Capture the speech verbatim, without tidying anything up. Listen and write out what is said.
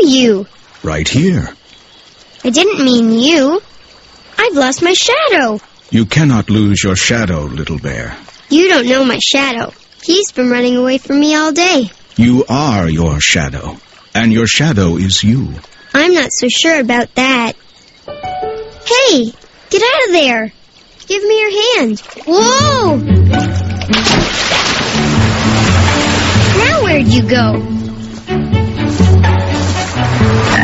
you? Right here. I didn't mean you. I've lost my shadow. You cannot lose your shadow, little bear. You don't know my shadow. He's been running away from me all day. You are your shadow, and your shadow is you. I'm not so sure about that. Hey, get out of there. Give me your hand. Whoa! Now where'd you go?